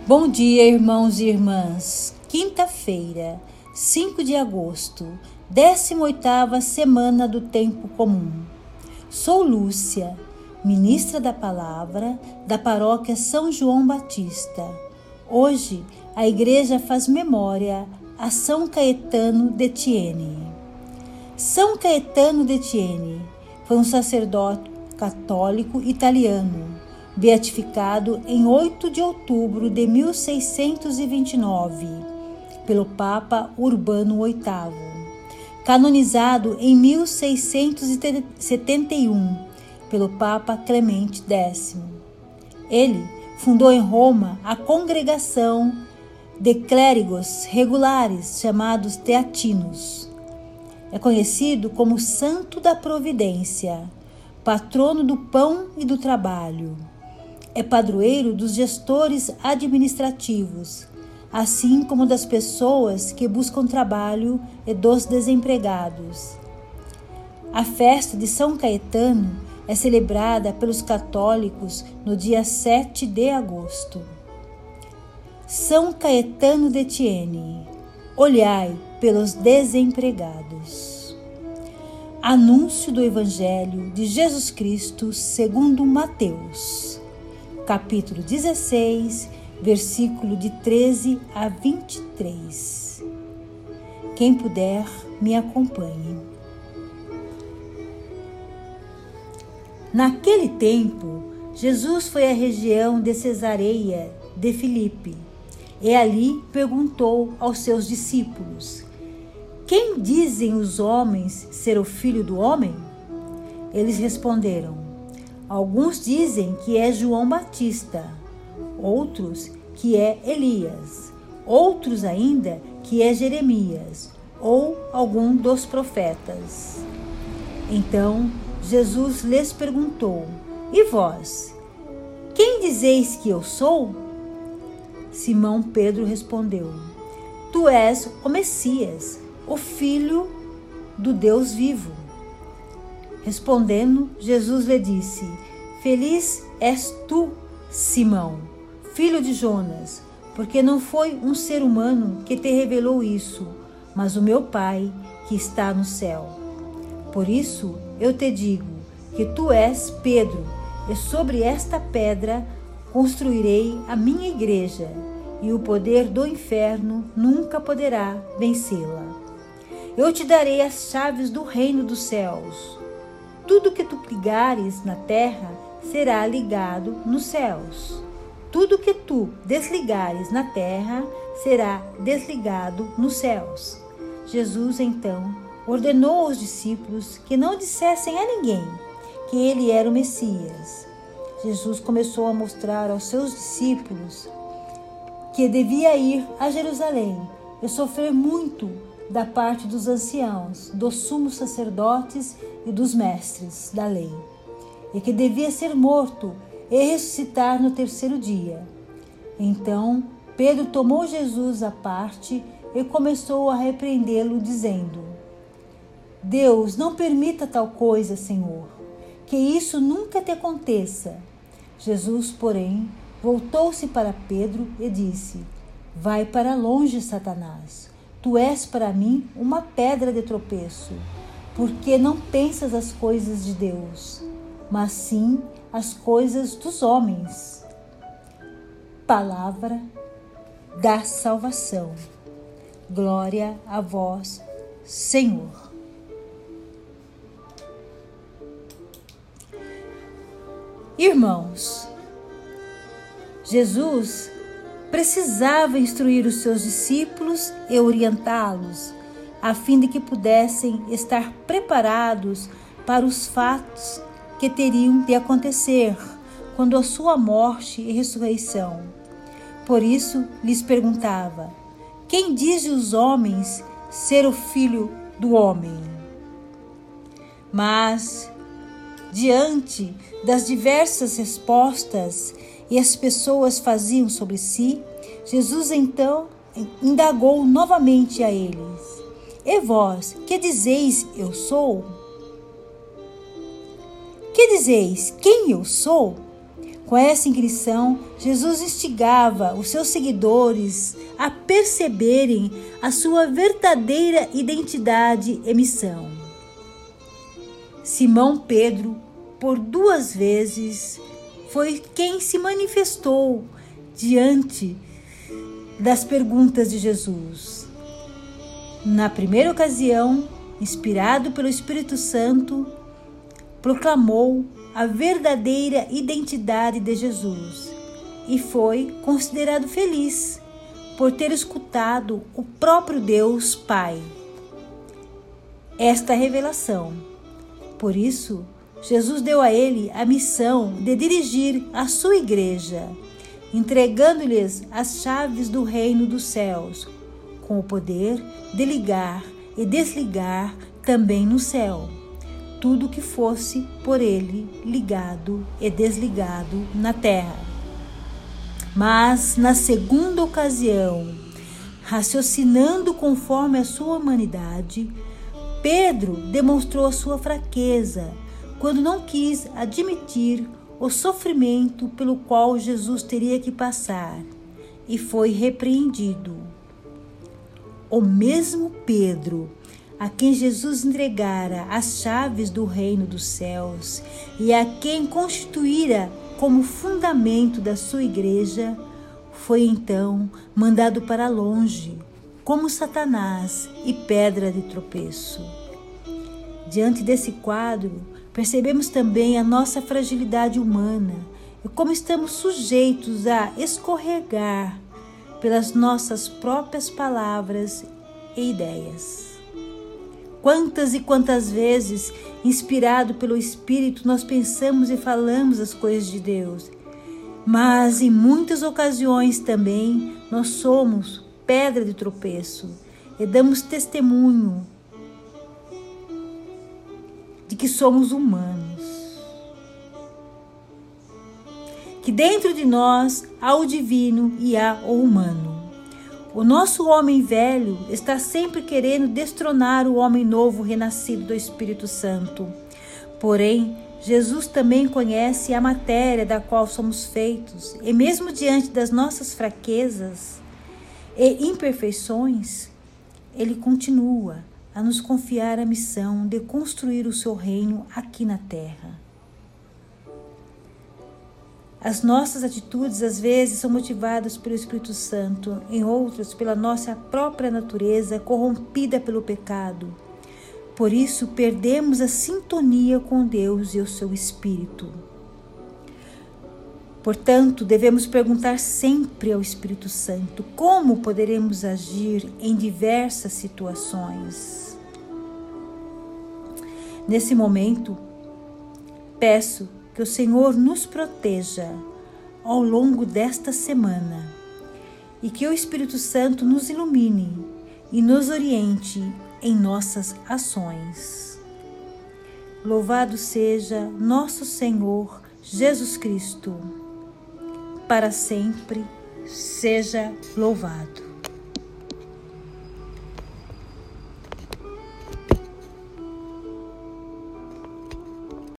Bom dia, irmãos e irmãs. Quinta-feira, 5 de agosto, 18ª semana do Tempo Comum. Sou Lúcia, ministra da Palavra da Paróquia São João Batista. Hoje, a Igreja faz memória a São Caetano de Thiene. São Caetano de Thiene foi um sacerdote católico italiano, beatificado em 8 de outubro de 1629, pelo Papa Urbano VIII, canonizado em 1671, pelo Papa Clemente X. Ele fundou em Roma a congregação de clérigos regulares, chamados teatinos. É conhecido como Santo da Providência, patrono do pão e do trabalho. É padroeiro dos gestores administrativos, assim como das pessoas que buscam trabalho e dos desempregados. A festa de São Caetano é celebrada pelos católicos no dia 7 de agosto. São Caetano de Thiene, olhai pelos desempregados. Anúncio do Evangelho de Jesus Cristo segundo Mateus. Capítulo 16, versículo de 13 a 23. Quem puder, me acompanhe. Naquele tempo, Jesus foi à região de Cesareia de Filipe e ali perguntou aos seus discípulos: quem dizem os homens ser o Filho do Homem? Eles responderam: alguns dizem que é João Batista, outros que é Elias, outros ainda que é Jeremias ou algum dos profetas. Então Jesus lhes perguntou: e vós, quem dizeis que eu sou? Simão Pedro respondeu: tu és o Messias, o Filho do Deus vivo. Respondendo, Jesus lhe disse: feliz és tu, Simão, filho de Jonas, porque não foi um ser humano que te revelou isso, mas o meu Pai que está no céu. Por isso eu te digo que tu és Pedro, e sobre esta pedra construirei a minha igreja, e o poder do inferno nunca poderá vencê-la. Eu te darei as chaves do reino dos céus. Tudo que tu ligares na terra será ligado nos céus. Tudo que tu desligares na terra será desligado nos céus. Jesus, então, ordenou aos discípulos que não dissessem a ninguém que ele era o Messias. Jesus começou a mostrar aos seus discípulos que devia ir a Jerusalém e sofrer muito da parte dos anciãos, dos sumos sacerdotes e dos mestres da lei, e que devia ser morto e ressuscitar no terceiro dia. Então Pedro tomou Jesus à parte e começou a repreendê-lo, dizendo: Deus não permita tal coisa, Senhor, que isso nunca te aconteça. Jesus, porém, voltou-se para Pedro e disse: vai para longe, Satanás. Tu és para mim uma pedra de tropeço, porque não pensas as coisas de Deus, mas sim as coisas dos homens. Palavra da salvação. Glória a vós, Senhor. Irmãos, Jesus precisava instruir os seus discípulos e orientá-los, a fim de que pudessem estar preparados para os fatos que teriam de acontecer quando a sua morte e ressurreição. Por isso lhes perguntava: quem dizem os homens ser o Filho do Homem? Mas, diante das diversas respostas e as pessoas faziam sobre si, Jesus então indagou novamente a eles: e vós, que dizeis eu sou? Que dizeis quem eu sou? Com essa inscrição, Jesus instigava os seus seguidores a perceberem a sua verdadeira identidade e missão. Simão Pedro, por 2 vezes, foi quem se manifestou diante das perguntas de Jesus. Na primeira ocasião, inspirado pelo Espírito Santo, proclamou a verdadeira identidade de Jesus e foi considerado feliz por ter escutado o próprio Deus Pai. Esta revelação. Por isso, Jesus deu a ele a missão de dirigir a sua igreja, entregando-lhes as chaves do reino dos céus, com o poder de ligar e desligar também no céu tudo que fosse por ele ligado e desligado na terra. Mas na segunda ocasião, raciocinando conforme a sua humanidade, Pedro demonstrou a sua fraqueza quando não quis admitir o sofrimento pelo qual Jesus teria que passar e foi repreendido. O mesmo Pedro, a quem Jesus entregara as chaves do reino dos céus e a quem constituíra como fundamento da sua igreja, foi então mandado para longe, como Satanás e pedra de tropeço. Diante desse quadro, percebemos também a nossa fragilidade humana e como estamos sujeitos a escorregar pelas nossas próprias palavras e ideias. Quantas e quantas vezes, inspirado pelo Espírito, nós pensamos e falamos as coisas de Deus, mas em muitas ocasiões também nós somos pedra de tropeço e damos testemunho de que somos humanos, que dentro de nós há o divino e há o humano. O nosso homem velho está sempre querendo destronar o homem novo renascido do Espírito Santo. Porém, Jesus também conhece a matéria da qual somos feitos, e mesmo diante das nossas fraquezas e imperfeições, Ele continua a nos confiar a missão de construir o seu reino aqui na terra. As nossas atitudes às vezes são motivadas pelo Espírito Santo, em outras pela nossa própria natureza corrompida pelo pecado. Por isso perdemos a sintonia com Deus e o seu Espírito. Portanto, devemos perguntar sempre ao Espírito Santo como poderemos agir em diversas situações. Nesse momento, peço que o Senhor nos proteja ao longo desta semana e que o Espírito Santo nos ilumine e nos oriente em nossas ações. Louvado seja nosso Senhor Jesus Cristo, para sempre seja louvado.